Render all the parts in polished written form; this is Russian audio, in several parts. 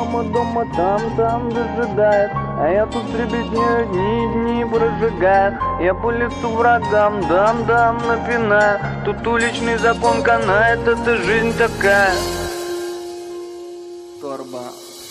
мама дома там дожидает, а я тут с ребятней дни прожигаю. Я по лицу врагам дам напинаю. Тут уличный закон канает, это жизнь такая. Торба.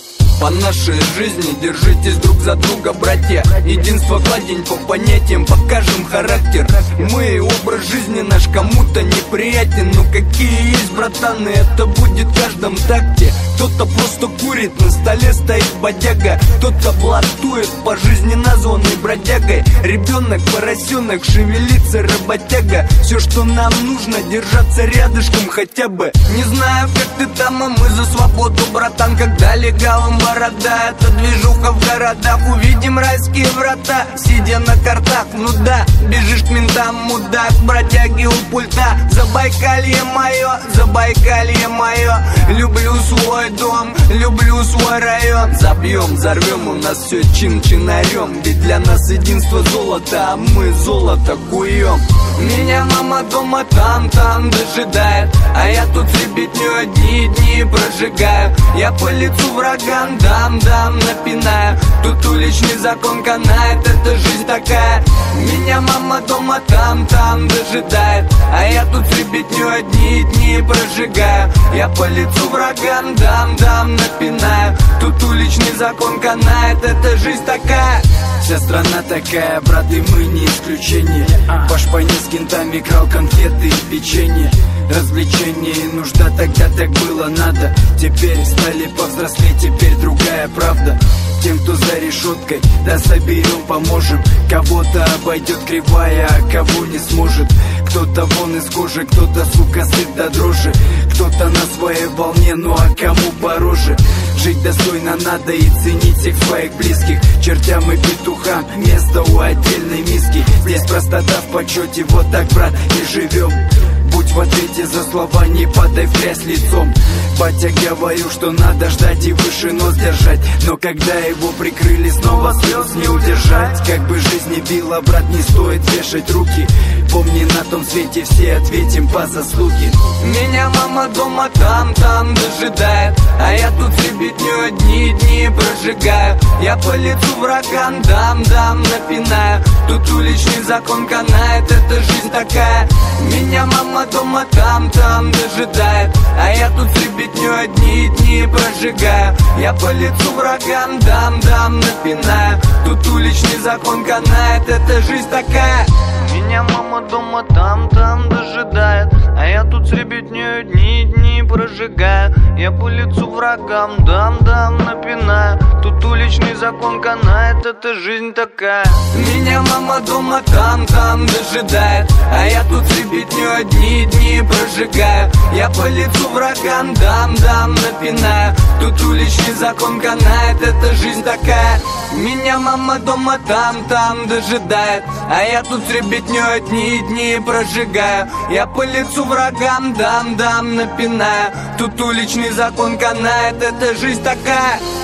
По нашей жизни держитесь друг за друга, братья. Единство гладень по понятиям, покажем характер. Мы, образ жизни наш кому-то неприятен, но какие есть, братаны, это будет в каждом такте. Кто-то просто курит, на столе стоит бодяга, кто-то блатует, по жизни названный бродягой. Ребенок, поросенок, шевелится работяга. Все, что нам нужно, держаться рядышком хотя бы. Не знаю, как ты там, а мы за свободу, братан. Когда легалом борода, это движуха в городах. Увидим райские врата, сидя на картах. Ну да, бежишь к ментам, мудак, бродяги у пульта. Забайкалье мое, Забайкалье мое. Люблю свой дом, люблю свой район. Забьем, взорвем, у нас все чин-чинарем. Ведь для нас единство золото, а мы золото куем. Меня мама дома там дожидает, а я тут с ребятней дни прожигаю. Я по лицу врагам дам напинаю. Тут уличный закон канает, это жизнь такая. Меня мама дома там дожидает, а я тут с ребятней дни прожигаю. Я по лицу врагам дам напинаю. Тут уличный закон канает, это жизнь такая. Вся страна такая, брат, и мы не исключение. Пашпани с кентами крал конфеты и печенье. Развлечение и нужда, тогда так было надо. Теперь стали повзрослеть, теперь другая правда. Тем, кто за решеткой, да соберем, поможем. Кого-то обойдет кривая, а кого не сможет. Кто-то вон из кожи, кто-то, сука, сыт до дрожи. Кто-то на своей волне, ну а кому пороже. Жить достойно надо и ценить всех своих близких. Чертям и петухам место у отдельной миски. Здесь простота в почете, вот так, брат, и живем. Будь в ответе за слова, не падай в грязь лицом. Батя говорил, что надо ждать и выше нос держать, но когда его прикрыли, снова слез не удержать. Как бы жизнь не била, брат, не стоит вешать руки. Помни, на том свете все ответим по заслуге. Меня мама дома там дожидает, а я тут с ребятней дни прожигаю. Я по лицу врагам дам напинаю. Тут уличный закон канает, это жизнь такая. Меня мама дома там дожидает, а я тут с ребятней дни прожигаю. Я по лицу врагам дам напинаю. Тут уличный закон канает, это жизнь такая. Меня мама дома там дожидает, а я тут с ребятней дни прожигаю. Я по лицу врагам дам напинаю. Тут уличный закон канает, это жизнь такая. Меня мама дома там дожидает, а я тут с ребятней дни прожигаю. Я по лицу врагам дам напинаю. Тут уличный закон канает, это жизнь такая. Меня мама дома там дожидает, а я тут с ребятней дни прожигаю. Я по лицу врагам дам напинаю. Тут уличный закон канает, это жизнь такая.